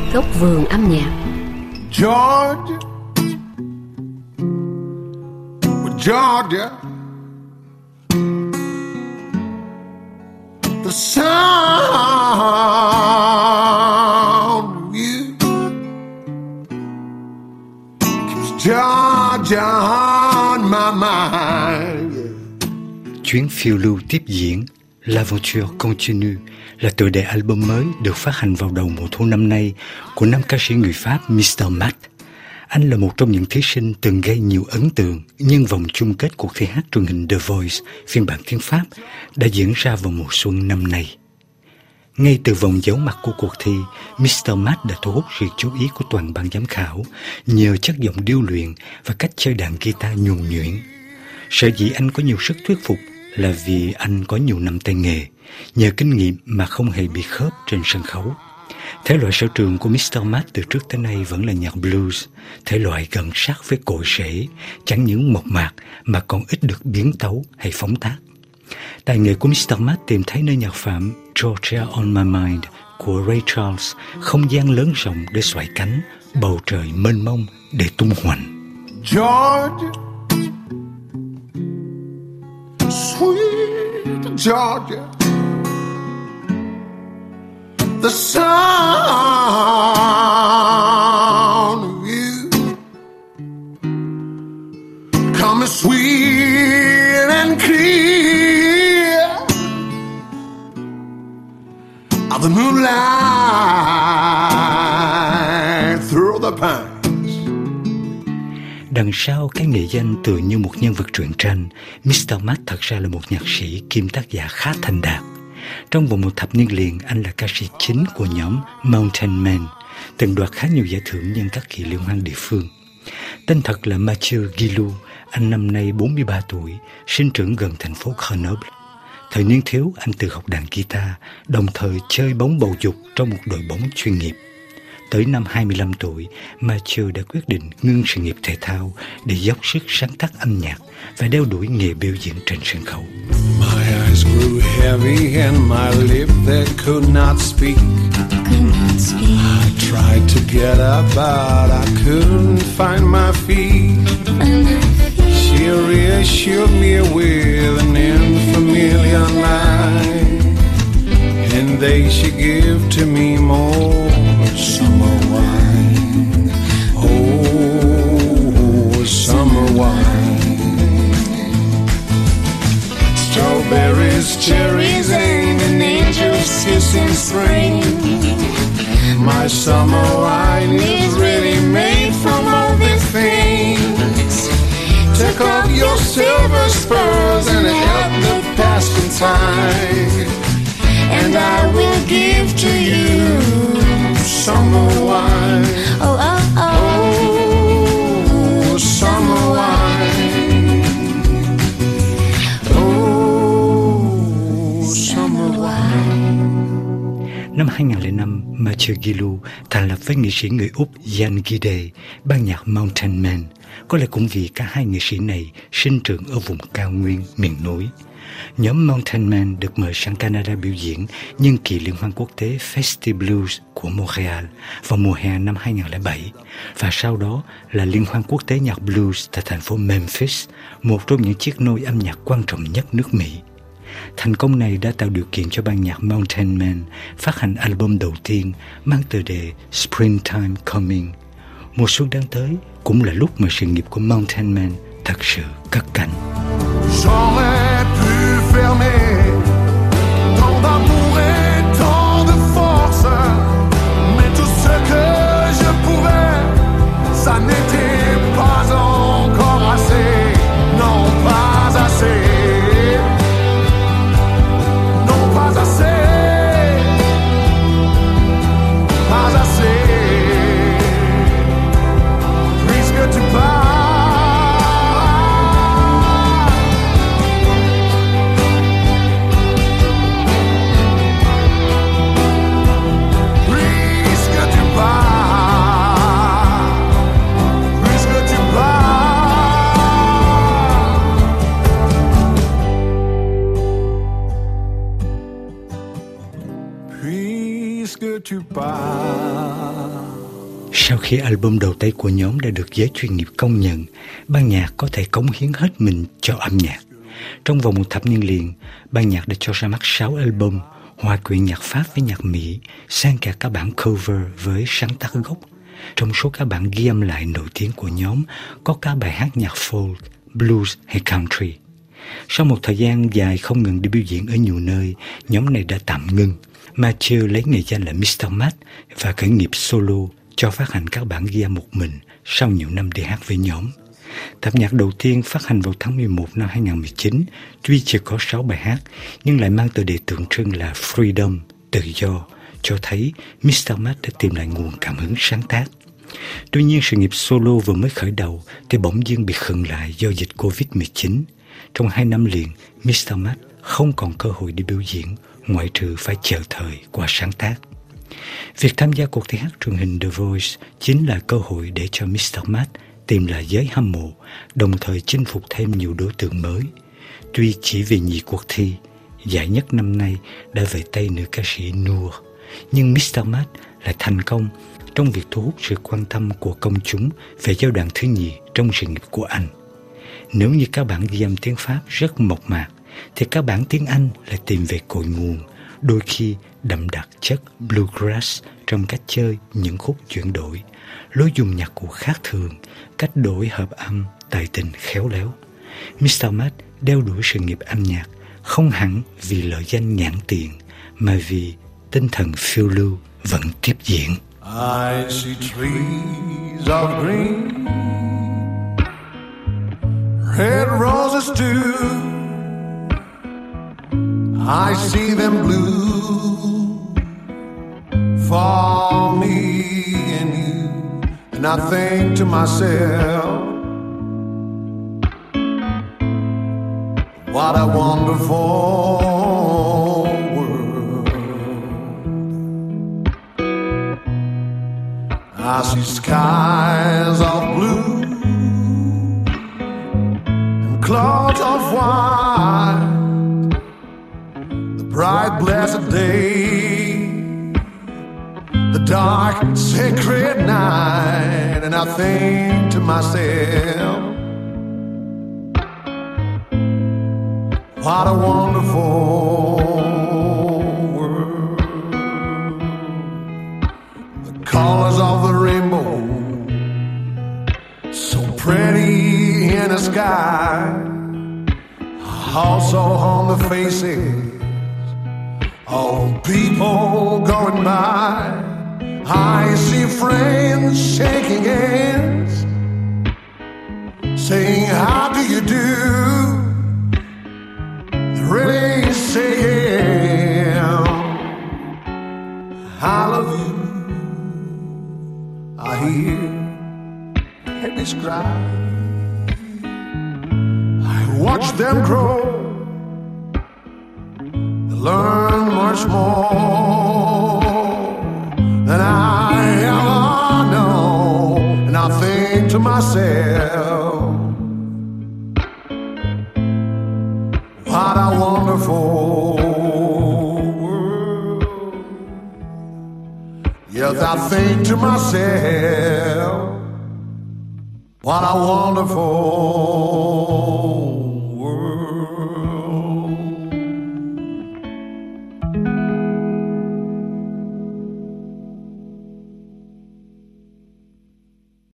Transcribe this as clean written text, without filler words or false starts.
Góc vườn âm nhạc. Georgia, Georgia, the sound of you keeps Georgia on my mind. Chuyến phiêu lưu tiếp diễn, L'Aventure Continue là tựa đề album mới được phát hành vào đầu mùa thu năm nay của nam ca sĩ người Pháp Mr. Matt. Anh là một trong những thí sinh từng gây nhiều ấn tượng nhân vòng chung kết cuộc thi hát truyền hình The Voice phiên bản tiếng Pháp đã diễn ra vào mùa xuân năm nay. Ngay từ vòng giấu mặt của cuộc thi, Mr. Matt đã thu hút sự chú ý của toàn ban giám khảo nhờ chất giọng điêu luyện và cách chơi đàn guitar nhuần nhuyễn. Sở dĩ anh có nhiều sức thuyết phục là vì anh có nhiều năm tay nghề, nhờ kinh nghiệm mà không hề bị khớp trên sân khấu. Thể loại sở trường của Mr. Matt từ trước tới nay vẫn là nhạc blues, thể loại gần sát với cội rễ, chẳng những mộc mạc mà còn ít được biến tấu hay phóng tác. Tài nghệ của Mr. Matt tìm thấy nơi nhạc phẩm Georgia on My Mind của Ray Charles, không gian lớn rộng để xoải cánh, bầu trời mênh mông để tung hoành. Georgia, sweet Georgia, the sound of you coming sweet and clear of the moonlight through the pines. Đằng sau cái nghệ danh tựa như một nhân vật truyện tranh, Mr. Matt thật ra là một nhạc sĩ kiêm tác giả khá thành đạt. Trong vòng một thập niên liền, anh là ca sĩ chính của nhóm Mountain Man, từng đoạt khá nhiều giải thưởng nhân các kỳ liên hoan địa phương. Tên thật là Mathieu Guillou, anh năm nay 43 tuổi, sinh trưởng gần thành phố Grenoble. Thời niên thiếu, anh tự học đàn guitar, đồng thời chơi bóng bầu dục trong một đội bóng chuyên nghiệp. Tới năm 25 tuổi, Mathieu đã quyết định ngưng sự nghiệp thể thao để dốc sức sáng tác âm nhạc và đeo đuổi nghề biểu diễn trên sân khấu. My eyes grew heavy and my lip that could not speak. I tried to get up but I couldn't find my feet. She reassured me with an unfamiliar light, and they should give to me more summer wine. Oh, summer wine. Strawberries, cherries, and an angel's kiss in spring. My summer wine is ready made from all these things. Take off your silver spurs and help the passing tide, and I will give to you summer wine. Oh, oh, oh, oh, summer wine. Oh, summer wine. Năm 2005, Mathieu Guillou thành lập với nghệ sĩ người Úc Yann Guide ban nhạc Mountain Man, có lẽ cũng vì cả hai nghệ sĩ này sinh trưởng ở vùng cao nguyên miền núi. Nhóm Mountain Man được mời sang Canada biểu diễn nhân kỳ liên hoan quốc tế Festi Blues của Montreal vào mùa hè năm 2007, và sau đó là liên hoan quốc tế nhạc blues tại thành phố Memphis, một trong những chiếc nôi âm nhạc quan trọng nhất nước Mỹ. Thành công này đã tạo điều kiện cho ban nhạc Mountain Man phát hành album đầu tiên mang tựa đề Springtime Coming. Mùa xuân đang tới cũng là lúc mà sự nghiệp của Mountain Man thật sự cất cánh. J'aurais pu fermer tant d'amour et tant de force, mais tout ce que je pouvais, ça n'était pas encore assez, non pas assez, non pas assez, pas assez, puisque tu pars. puisque tu pars. Sau khi album đầu tay của nhóm đã được giới chuyên nghiệp công nhận, ban nhạc có thể cống hiến hết mình cho âm nhạc. Trong vòng một thập niên liền, ban nhạc đã cho ra mắt 6 album, hòa quyện nhạc Pháp với nhạc Mỹ, xen kẽ các bản cover với sáng tác gốc. Trong số các bản ghi âm lại nổi tiếng của nhóm, có cả bài hát nhạc folk, blues hay country. Sau một thời gian dài không ngừng đi biểu diễn ở nhiều nơi, nhóm này đã tạm ngưng. Mathieu lấy nghệ danh là Mr. Matt và khởi nghiệp solo, cho phát hành các bản ghi âm một mình sau nhiều năm đi hát với nhóm. Tập nhạc đầu tiên phát hành vào tháng 11 năm 2019, tuy chỉ có 6 bài hát, nhưng lại mang tựa đề tượng trưng là Freedom, tự do, cho thấy Mr. Matt đã tìm lại nguồn cảm hứng sáng tác. Tuy nhiên, sự nghiệp solo vừa mới khởi đầu thì bỗng dưng bị khựng lại do dịch Covid-19. Trong 2 năm liền, Mr. Matt không còn cơ hội đi biểu diễn, ngoại trừ phải chờ thời qua sáng tác. Việc tham gia cuộc thi hát truyền hình The Voice chính là cơ hội để cho Mr. Matt tìm lại giới hâm mộ, đồng thời chinh phục thêm nhiều đối tượng mới. Tuy chỉ vì nhì cuộc thi, giải nhất năm nay đã về tay nữ ca sĩ Noor, nhưng Mr. Matt lại thành công trong việc thu hút sự quan tâm của công chúng về giai đoạn thứ nhì trong sự nghiệp của anh. Nếu như các bản ghi âm tiếng Pháp rất mộc mạc, thì các bản tiếng Anh lại tìm về cội nguồn, đôi khi đậm đặc chất bluegrass trong cách chơi những khúc chuyển đổi, lối dùng nhạc cụ khác thường, cách đổi hợp âm tài tình khéo léo. Mr. Matt đeo đuổi sự nghiệp âm nhạc không hẳn vì lợi danh nhãn tiền, mà vì tinh thần phiêu lưu vẫn tiếp diễn. I see trees of green, red roses too. I see them blue for me and you, and I think to myself, what a wonderful world. I see skies of blue and clouds of white, bright blessed day, the dark sacred night, and I think to myself, what a wonderful world. The colors of the rainbow, so pretty in the sky, also on the faces of people going by. I see friends shaking hands, saying, how do you do? They really say, I love you. I hear babies cry, I watch them grow, learn much more than I ever know, and I think to myself, what a wonderful world. Yes, I think to myself, what a wonderful